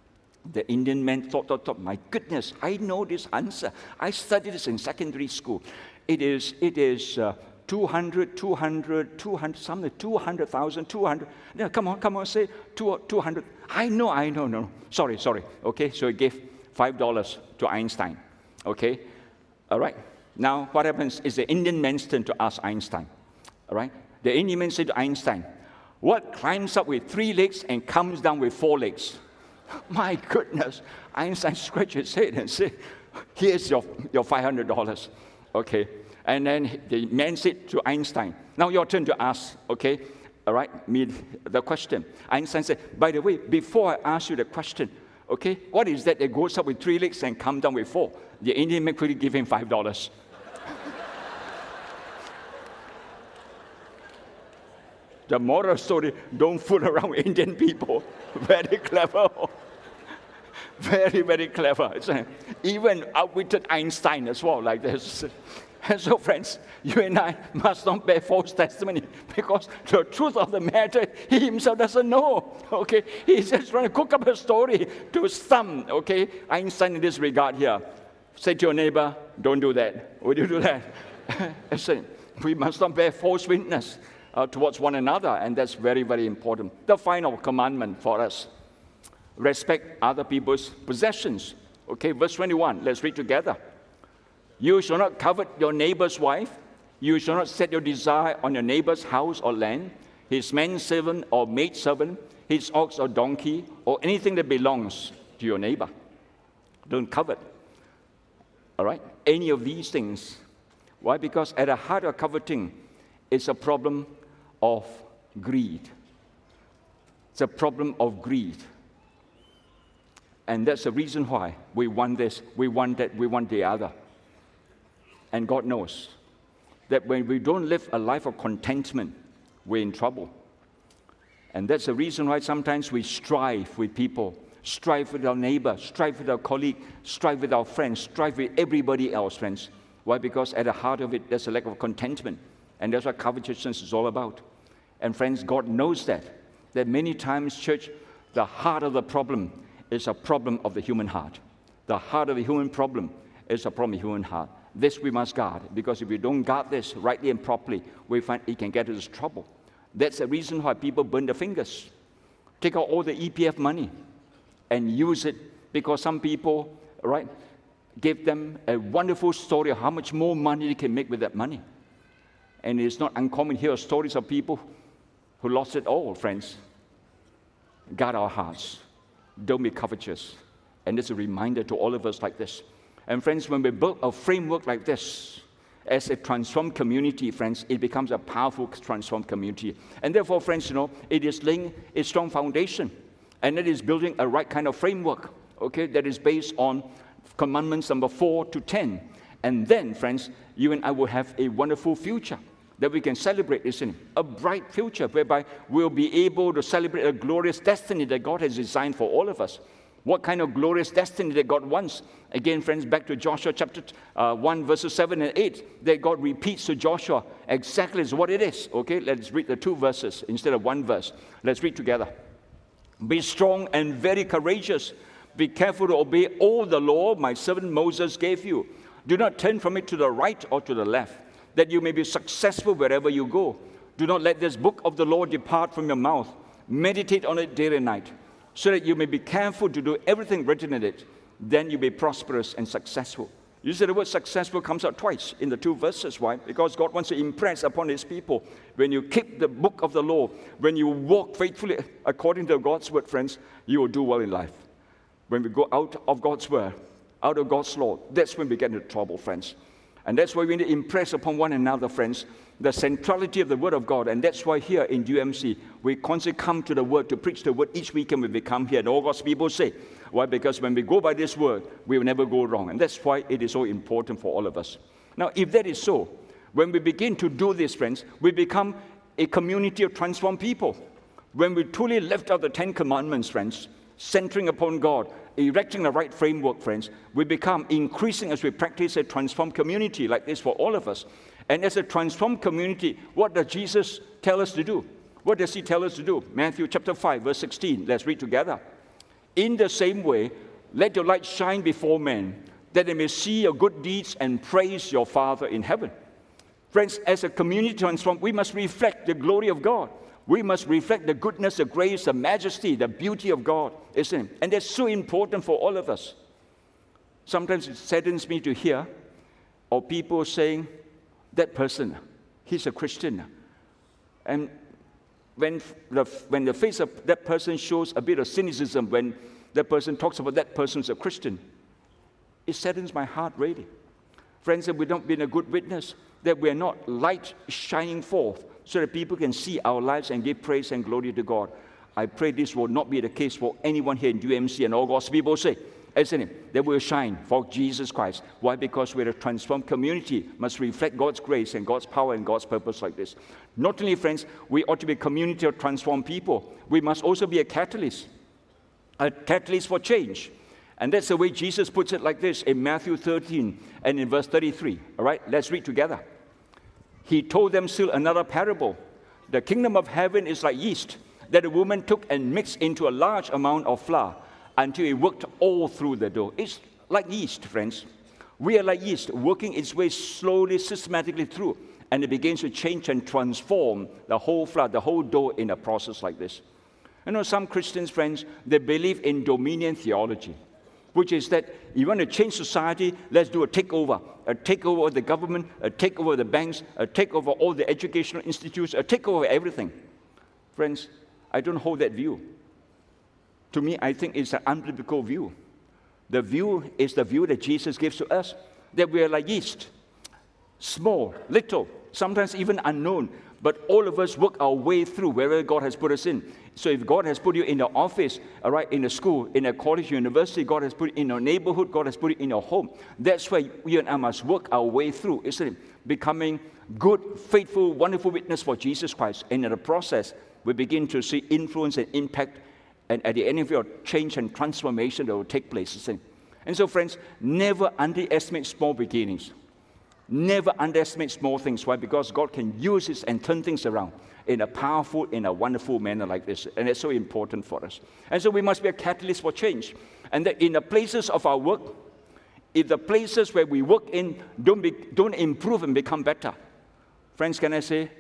The Indian man thought, thought, thought, my goodness, I know this answer. I studied this in secondary school. It is, it is uh, two hundred, two hundred, two hundred, something, two hundred thousand, two hundred. No, come on, come on, say two, two hundred. I know, I know, no, sorry, sorry. Okay, so he gave five dollars to Einstein. Okay, all right. Now, what happens is the Indian man's turn to ask Einstein. All right, the Indian man said to Einstein, what climbs up with three legs and comes down with four legs? My goodness, Einstein scratched his head and said, here's your, your five hundred dollars. Okay, and then the man said to Einstein, now your turn to ask, okay, all right, me the question. Einstein said, by the way, before I ask you the question, okay, what is that that goes up with three legs and comes down with four? The Indian man quickly gave him five dollars. The moral story, don't fool around with Indian people. Very clever. Very, very clever. Even outwitted Einstein as well, like this. And so, friends, you and I must not bear false testimony, because the truth of the matter, he himself doesn't know. Okay, he's just trying to cook up a story to stump. Okay, Einstein in this regard here. Say to your neighbor, don't do that. Would you do that? Say, we must not bear false witness Uh, towards one another, and that's very, very important. The final commandment for us, respect other people's possessions. Okay, verse twenty-one, let's read together. You shall not covet your neighbor's wife. You shall not set your desire on your neighbor's house or land, his manservant or maidservant, his ox or donkey, or anything that belongs to your neighbor. Don't covet. All right? Any of these things. Why? Because at the heart of coveting is a problem of greed. It's a problem of greed. And that's the reason why we want this, we want that, we want the other. And God knows that when we don't live a life of contentment, we're in trouble. And that's the reason why sometimes we strive with people, strive with our neighbor, strive with our colleague, strive with our friends, strive with everybody else, friends. Why? Because at the heart of it, there's a lack of contentment. And that's what covetousness is all about. And friends, God knows that. That many times, church, the heart of the problem is a problem of the human heart. The heart of the human problem is a problem of the human heart. This we must guard, because if we don't guard this rightly and properly, we find it can get us trouble. That's the reason why people burn their fingers. Take out all the E P F money and use it, because some people, right, give them a wonderful story of how much more money they can make with that money. And it's not uncommon to hear stories of people who lost it all, friends. Guard our hearts. Don't be covetous. And it's a reminder to all of us like this. And friends, when we build a framework like this, as a transformed community, friends, it becomes a powerful transformed community. And therefore, friends, you know, it is laying a strong foundation. And it is building a right kind of framework, okay, that is based on commandments number four to ten. And then, friends, you and I will have a wonderful future that we can celebrate, isn't it? A bright future whereby we'll be able to celebrate a glorious destiny that God has designed for all of us. What kind of glorious destiny that God wants. Again, friends, back to Joshua chapter uh, one, verses seven and eight, that God repeats to Joshua exactly what it is. Okay, let's read the two verses instead of one verse. Let's read together. Be strong and very courageous. Be careful to obey all the law my servant Moses gave you. Do not turn from it to the right or to the left, that you may be successful wherever you go. Do not let this book of the law depart from your mouth. Meditate on it day and night, so that you may be careful to do everything written in it. Then you'll be prosperous and successful. You see, the word successful comes out twice in the two verses. Why? Because God wants to impress upon His people. When you keep the book of the law, when you walk faithfully according to God's word, friends, you will do well in life. When we go out of God's word, out of God's law, that's when we get into trouble, friends. And that's why we need to impress upon one another, friends, the centrality of the Word of God. And that's why here in U M C, we constantly come to the Word, to preach the Word each weekend when we come here. And all God's people say, why? Because when we go by this Word, we will never go wrong. And that's why it is so important for all of us. Now, if that is so, when we begin to do this, friends, we become a community of transformed people. When we truly lift out the Ten Commandments, friends, centering upon God, erecting the right framework, friends, we become increasing as we practice a transformed community like this for all of us. And as a transformed community, what does Jesus tell us to do? What does He tell us to do? Matthew chapter five, verse sixteen. Let's read together. In the same way, let your light shine before men, that they may see your good deeds and praise your Father in heaven. Friends, as a community transformed, we must reflect the glory of God. We must reflect the goodness, the grace, the majesty, the beauty of God, isn't it? And that's so important for all of us. Sometimes it saddens me to hear of people saying, that person, he's a Christian. And when the, when the face of that person shows a bit of cynicism, when that person talks about that person's a Christian, it saddens my heart, really. Friends, that we don't be a good witness, that we are not light shining forth, so that people can see our lives and give praise and glory to God. I pray this will not be the case for anyone here in U M C, and all God's people say, isn't it? That will shine for Jesus Christ. Why? Because we're a transformed community, must reflect God's grace and God's power and God's purpose like this. Not only, friends, we ought to be a community of transformed people, we must also be a catalyst, a catalyst for change. And that's the way Jesus puts it like this in Matthew thirteen and in verse thirty-three. All right, let's read together. He told them still another parable. The kingdom of heaven is like yeast that a woman took and mixed into a large amount of flour until it worked all through the dough. It's like yeast, friends. We are like yeast, working its way slowly, systematically through, and it begins to change and transform the whole flour, the whole dough in a process like this. You know, some Christians, friends, they believe in dominion theology, which is that you want to change society, let's do a takeover. A takeover of the government, a takeover of the banks, a takeover of all the educational institutes, a takeover of everything. Friends, I don't hold that view. To me, I think it's an unbiblical view. The view is the view that Jesus gives to us, that we are like yeast, small, little, sometimes even unknown, but all of us work our way through wherever God has put us in. So if God has put you in the office, all right, in a school, in a college, university, God has put it in your neighborhood, God has put it in your home. That's why we and I must work our way through, isn't it? Becoming good, faithful, wonderful witness for Jesus Christ. And in the process, we begin to see influence and impact, and at the end of it, change and transformation that will take place, isn't it? And so, friends, never underestimate small beginnings. Never underestimate small things. Why? Because God can use this and turn things around in a powerful, in a wonderful manner like this. And it's so important for us. And so we must be a catalyst for change. And that in the places of our work, if the places where we work in don't, be, don't improve and become better, friends, can I say,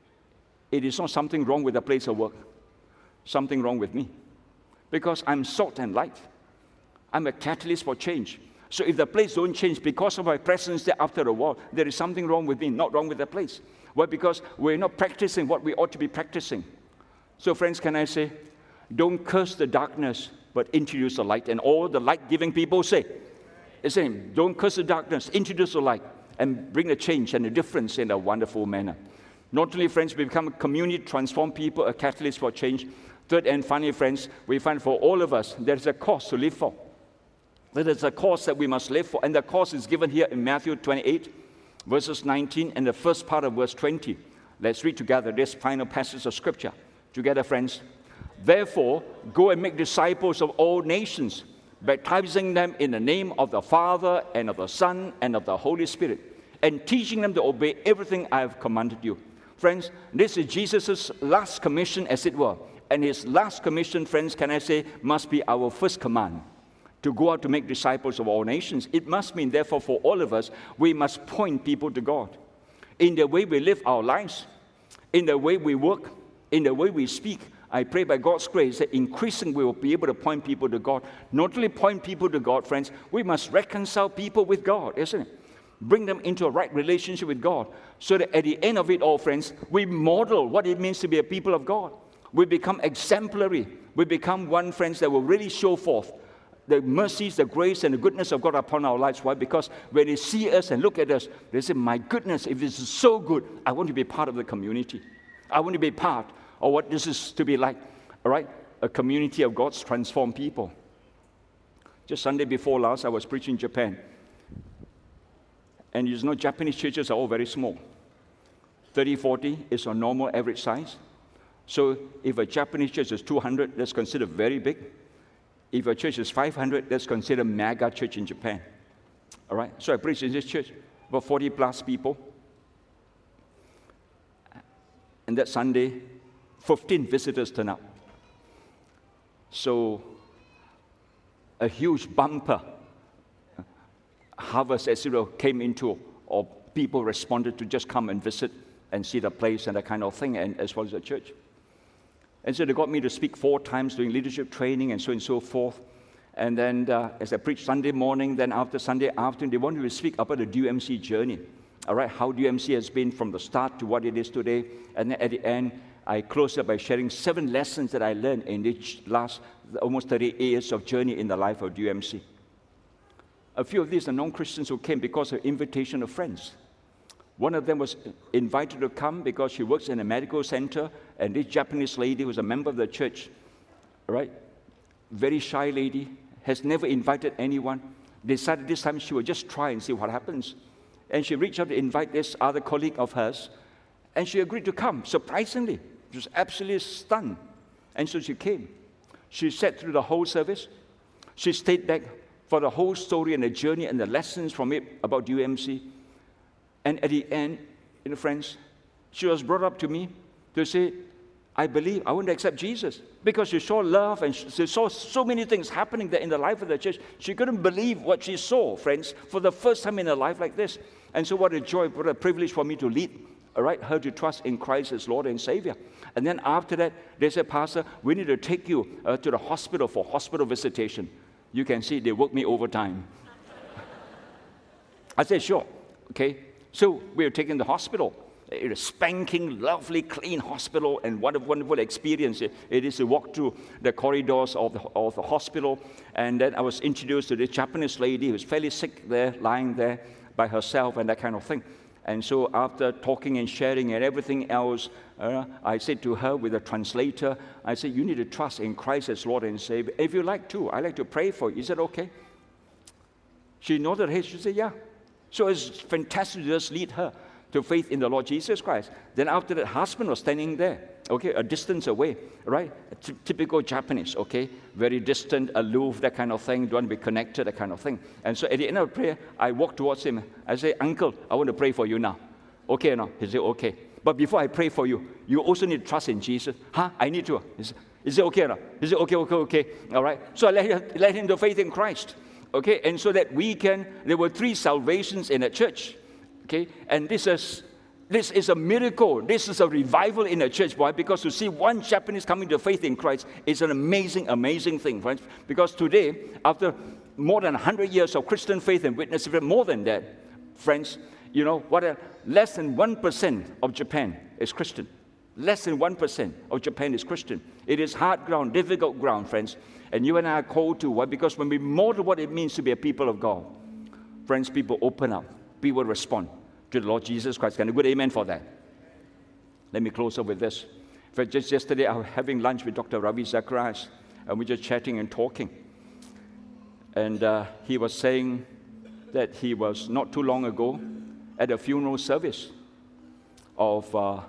it is not something wrong with the place of work. Something wrong with me. Because I'm salt and light. I'm a catalyst for change. So if the place don't change because of my presence there after a while, there is something wrong with me, not wrong with the place. Why? Because we're not practicing what we ought to be practicing. So friends, can I say, don't curse the darkness, but introduce the light. And all the light-giving people say, the same, don't curse the darkness, introduce the light, and bring a change and a difference in a wonderful manner. Not only, friends, we become a community, transform people, a catalyst for change. Third and finally, friends, we find for all of us, there is a cause to live for. There is a cause that we must live for, and the cause is given here in Matthew twenty-eight, verses nineteen, and the first part of verse twenty. Let's read together this final passage of Scripture. Together, friends. Therefore, go and make disciples of all nations, baptizing them in the name of the Father and of the Son and of the Holy Spirit, and teaching them to obey everything I have commanded you. Friends, this is Jesus' last commission, as it were. And his last commission, friends, can I say, must be our first command, to go out to make disciples of all nations. It must mean, therefore, for all of us, we must point people to God. In the way we live our lives, in the way we work, in the way we speak, I pray by God's grace that increasingly we will be able to point people to God. Not only point people to God, friends, we must reconcile people with God, isn't it? Bring them into a right relationship with God, so that at the end of it all, friends, we model what it means to be a people of God. We become exemplary. We become one, friends, that will really show forth the mercies, the grace, and the goodness of God upon our lives. Why? Because when they see us and look at us, they say, my goodness, if this is so good, I want to be part of the community. I want to be part of what this is to be like, all right? A community of God's transformed people. Just Sunday before last, I was preaching in Japan. And you know, Japanese churches are all very small. thirty, forty is a normal average size. So if a Japanese church is two hundred, that's considered very big. If a church is five hundred, that's considered a mega church in Japan. All right? So I preached in this church, about forty plus people. And that Sunday, fifteen visitors turned up. So a huge bumper harvest, as it were, came into, or people responded to just come and visit and see the place and that kind of thing, and as well as the church. And so they got me to speak four times doing leadership training and so on and so forth. And then uh, as I preached Sunday morning, then after Sunday afternoon, they wanted me to speak about the D U M C journey. All right, how D U M C has been from the start to what it is today. And then at the end, I closed up by sharing seven lessons that I learned in this last almost thirty years of journey in the life of D U M C. A few of these are non-Christians who came because of invitation of friends. One of them was invited to come because she works in a medical center, and this Japanese lady who was a member of the church, right, very shy lady, has never invited anyone, decided this time she would just try and see what happens. And she reached out to invite this other colleague of hers, and she agreed to come, surprisingly. She was absolutely stunned. And so she came. She sat through the whole service. She stayed back for the whole story and the journey and the lessons from it about D U M C. And at the end, you know, friends, she was brought up to me to say, I believe, I want to accept Jesus. Because she saw love and she saw so many things happening there in the life of the church. She couldn't believe what she saw, friends, for the first time in her life like this. And so what a joy, what a privilege for me to lead, all right, her to trust in Christ as Lord and Savior. And then after that, they said, Pastor, we need to take you uh, to the hospital for hospital visitation. You can see they worked me overtime. I said, sure, okay. So we were taken to the hospital. It's a spanking, lovely, clean hospital, and what a wonderful experience it, it is to walk through the corridors of the, of the hospital. And then I was introduced to this Japanese lady who was fairly sick there, lying there by herself and that kind of thing. And so after talking and sharing and everything else, uh, I said to her with a translator, I said, you need to trust in Christ as Lord and Savior. If you like to, I'd like to pray for you. He said, okay. She nodded her head. She said, yeah. So it's fantastic to just lead her to faith in the Lord Jesus Christ. Then after that, husband was standing there, okay, a distance away, right? T- typical Japanese, okay? Very distant, aloof, that kind of thing, don't want to be connected, that kind of thing. And so at the end of the prayer, I walked towards him. I say, Uncle, I want to pray for you now. Okay or no? He said, okay. But before I pray for you, you also need to trust in Jesus. Huh? I need to. He said, is it okay or no? He said, okay, okay, okay. All right. So I let him, let him to faith in Christ. Okay, and so that we can, there were three salvations in a church. Okay, and this is this is a miracle. This is a revival in a church. Why? Because to see one Japanese coming to faith in Christ is an amazing, amazing thing, friends. Because today, after more than one hundred years of Christian faith and witness, more than that, friends, you know, what a, less than one percent of Japan is Christian. Less than one percent of Japan is Christian. It is hard ground, difficult ground, friends. And you and I are called to. Why? Because when we model what it means to be a people of God, friends, people open up. People respond to the Lord Jesus Christ. Can a good amen for that? Let me close up with this. In fact, just yesterday, I was having lunch with Doctor Ravi Zacharias, and we were just chatting and talking. And uh, he was saying that he was not too long ago at a funeral service of uh,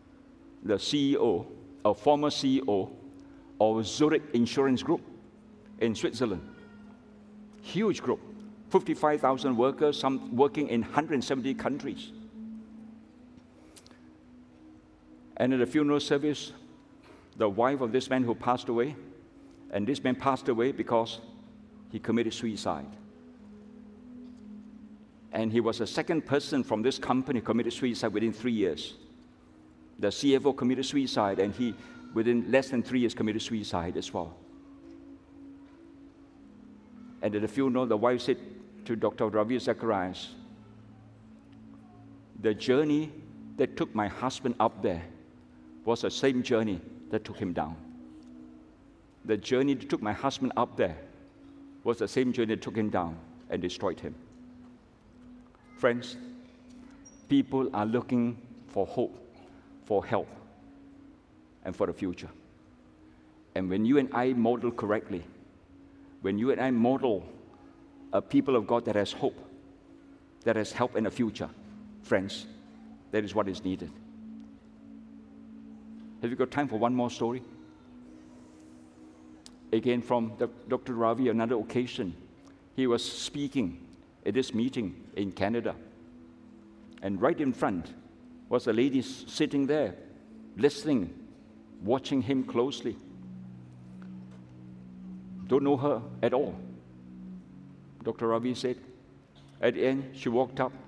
the C E O, a former C E O of Zurich Insurance Group. in Switzerland. Huge group, fifty-five thousand workers, some working in one hundred seventy countries. And at the funeral service, the wife of this man who passed away, and this man passed away because he committed suicide. And he was the second person from this company committed suicide within three years. The C F O committed suicide, and he, within less than three years, committed suicide as well. And at the funeral, the wife said to Doctor Ravi Zacharias, the journey that took my husband up there was the same journey that took him down. The journey that took my husband up there was the same journey that took him down and destroyed him. Friends, people are looking for hope, for help, and for the future. And when you and I model correctly, when you and I model a people of God that has hope, that has help in the future, friends, that is what is needed. Have you got time for one more story? Again, from Doctor Ravi, another occasion. He was speaking at this meeting in Canada. And right in front was a lady sitting there, listening, watching him closely. Don't know her at all. Doctor Ravi said, at the end, she walked up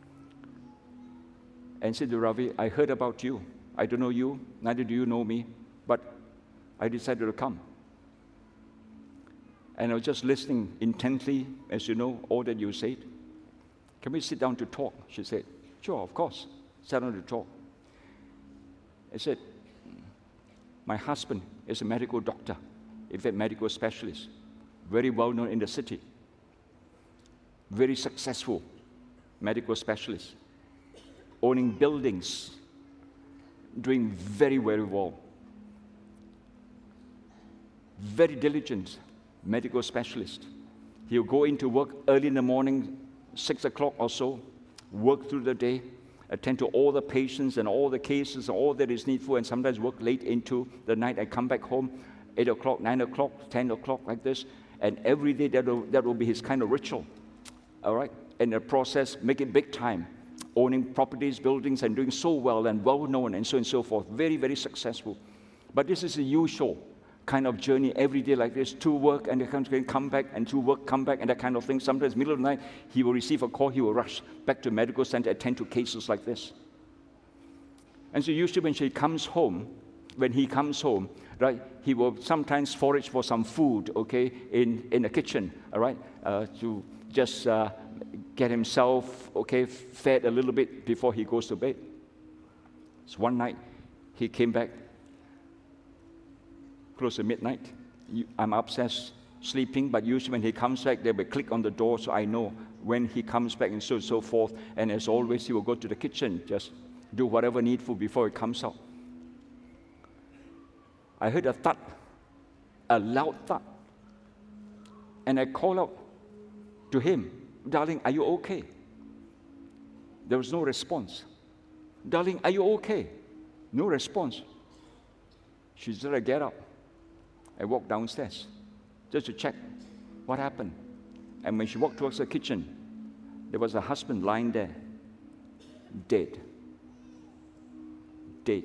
and said to Ravi, I heard about you. I don't know you, neither do you know me, but I decided to come. And I was just listening intently, as you know, all that you said. Can we sit down to talk? She said, sure, of course. Sat down to talk. I said, my husband is a medical doctor, in fact, medical specialist, very well known in the city, very successful medical specialist, owning buildings, doing very, very well. Very diligent medical specialist. He'll go into work early in the morning, six o'clock or so, work through the day, attend to all the patients and all the cases, all that is needful, and sometimes work late into the night. I come back home, eight o'clock, nine o'clock, ten o'clock, like this, and every day that will, that will be his kind of ritual, all right? And the process, make it big time, owning properties, buildings, and doing so well and well-known and so on and so forth. Very, very successful. But this is the usual kind of journey every day like this, to work and then come back, and to work, come back, and that kind of thing. Sometimes middle of the night, he will receive a call, he will rush back to medical center, attend to cases like this. And so usually when she comes home, when he comes home, right, he will sometimes forage for some food, okay, in, in the kitchen, all right, uh, to just uh, get himself, okay, fed a little bit before he goes to bed. So one night, he came back close to midnight. I'm upstairs sleeping, but usually when he comes back, they will click on the door, so I know when he comes back and so and so forth. And as always, he will go to the kitchen, just do whatever needful before he comes out. I heard a thud, a loud thud. And I called out to him, darling, are you okay? There was no response. Darling, are you okay? No response. She said, get up. I walked downstairs just to check what happened. And when she walked towards the kitchen, there was a husband lying there, dead. Dead.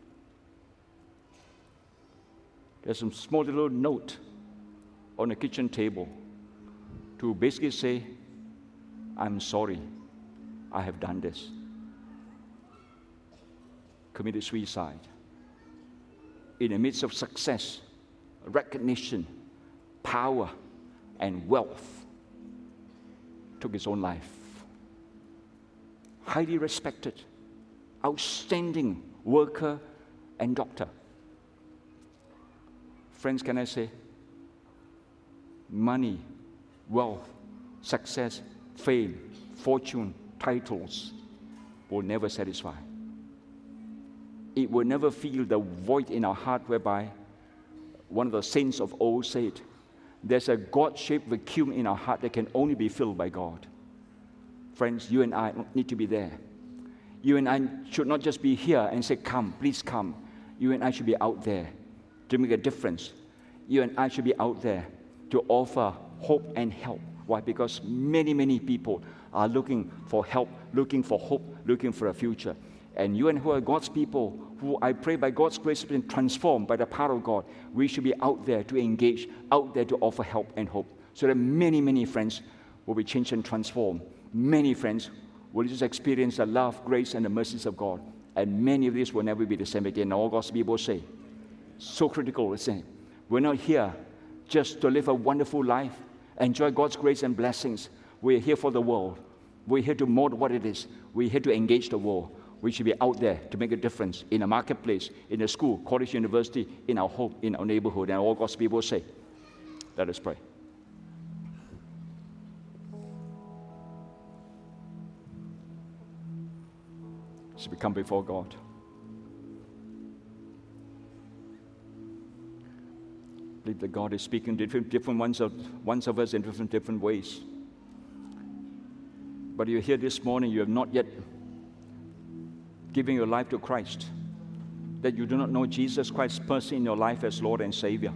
There's a small little note on the kitchen table to basically say, I'm sorry, I have done this. Committed suicide. In the midst of success, recognition, power, and wealth, took his own life. Highly respected, outstanding worker and doctor. Friends, can I say, money, wealth, success, fame, fortune, titles will never satisfy. It will never fill the void in our heart whereby one of the saints of old said, there's a God-shaped vacuum in our heart that can only be filled by God. Friends, you and I need to be there. You and I should not just be here and say, come, please come. You and I should be out there to make a difference. You and I should be out there to offer hope and help. Why? Because many, many people are looking for help, looking for hope, looking for a future. And you and who are God's people, who I pray by God's grace have been transformed by the power of God, we should be out there to engage, out there to offer help and hope. So that many, many friends will be changed and transformed. Many friends will just experience the love, grace, and the mercies of God. And many of these will never be the same again. All God's people say, so critical, listen. We're not here just to live a wonderful life, enjoy God's grace and blessings. We're here for the world. We're here to mold what it is. We're here to engage the world. We should be out there to make a difference in a marketplace, in a school, college, university, in our home, in our neighborhood. And all God's people say, let us pray. So we come before God. I believe that God is speaking to different, different ones of, ones of us in different, different ways. But you're here this morning, you have not yet given your life to Christ, that you do not know Jesus Christ personally in your life as Lord and Savior.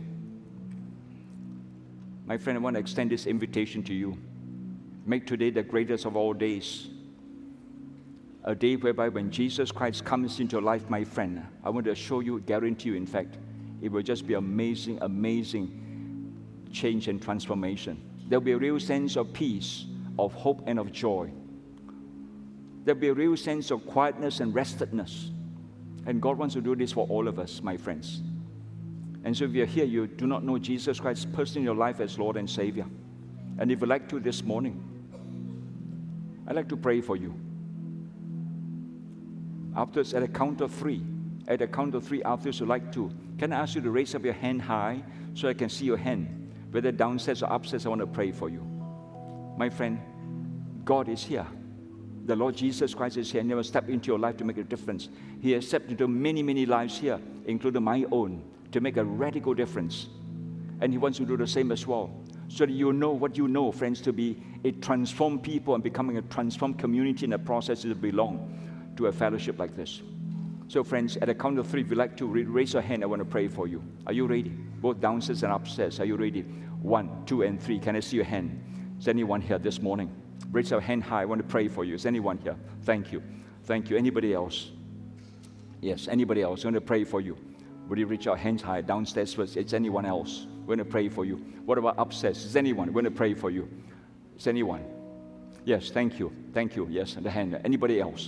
My friend, I want to extend this invitation to you. Make today the greatest of all days. A day whereby when Jesus Christ comes into your life, my friend, I want to assure you, guarantee you, in fact, it will just be amazing, amazing change and transformation. There will be a real sense of peace, of hope, and of joy. There will be a real sense of quietness and restedness. And God wants to do this for all of us, my friends. And so if you're here, you do not know Jesus Christ personally in your life as Lord and Savior. And if you'd like to this morning, I'd like to pray for you. Afterwards, at a count of three, at a count of three, afterwards you'd like to, can I ask you to raise up your hand high so I can see your hand? Whether downstairs or upstairs, I want to pray for you. My friend, God is here. The Lord Jesus Christ is here and He will step into your life to make a difference. He has stepped into many, many lives here, including my own, to make a radical difference. And He wants to do the same as well. So that you know what you know, friends, to be a transformed people and becoming a transformed community in the process to belong to a fellowship like this. So friends, at the count of three, if you'd like to raise your hand, I want to pray for you. Are you ready? Both downstairs and upstairs. Are you ready? One, two, and three. Can I see your hand? Is anyone here this morning? Raise your hand high. I want to pray for you. Is anyone here? Thank you. Thank you. Anybody else? Yes, anybody else? I want to pray for you. Would you reach your hands high? Downstairs first. Is anyone else? We're going to pray for you. What about upstairs? Is anyone? We're going to pray for you. Is anyone? Yes, thank you. Thank you. Yes, the hand. Anybody else?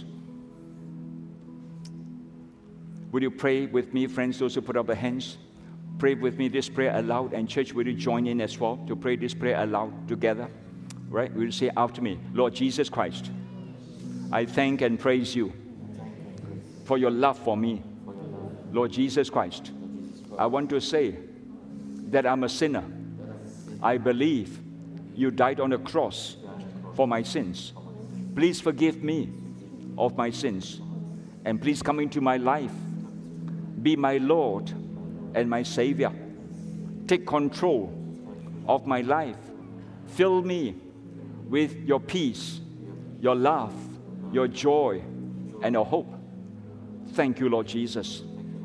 Would you pray with me, friends, those who put up their hands? Pray with me this prayer aloud, and church, will you join in as well to pray this prayer aloud together? Right? Will you say after me, Lord Jesus Christ, I thank and praise you for your love for me. Lord Jesus Christ, I want to say that I'm a sinner. I believe you died on the cross for my sins. Please forgive me of my sins, and please come into my life. Be my Lord and my Savior. Take control of my life. Fill me with your peace, your love, your joy, and your hope. Thank you, Lord Jesus.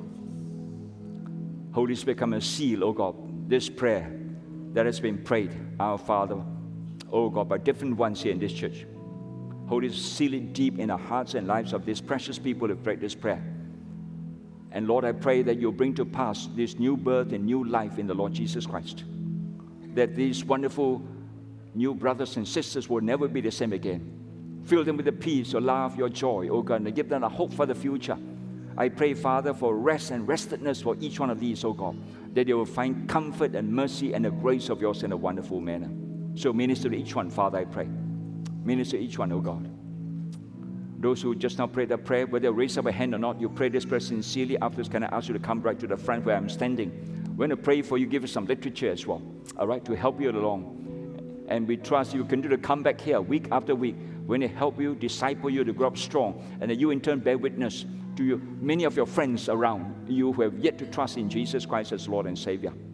Holy Spirit, come and seal, oh God, this prayer that has been prayed, our Father, oh God, by different ones here in this church. Holy Spirit, seal it deep in the hearts and lives of these precious people who prayed this prayer. And Lord, I pray that you'll bring to pass this new birth and new life in the Lord Jesus Christ. That these wonderful new brothers and sisters will never be the same again. Fill them with the peace, your love, your joy, oh God, and give them a hope for the future. I pray, Father, for rest and restedness for each one of these, oh God, that they will find comfort and mercy and the grace of yours in a wonderful manner. So minister to each one, Father, I pray. Minister to each one, oh God. Those who just now prayed that prayer, whether you raise up a hand or not, you pray this prayer sincerely. Afterwards, can I ask you to come right to the front where I'm standing? We're going to pray for you, give us some literature as well, all right, to help you along. And we trust you continue to come back here week after week. We're going to help you, disciple you to grow up strong, and that you in turn bear witness to you, many of your friends around you who have yet to trust in Jesus Christ as Lord and Savior.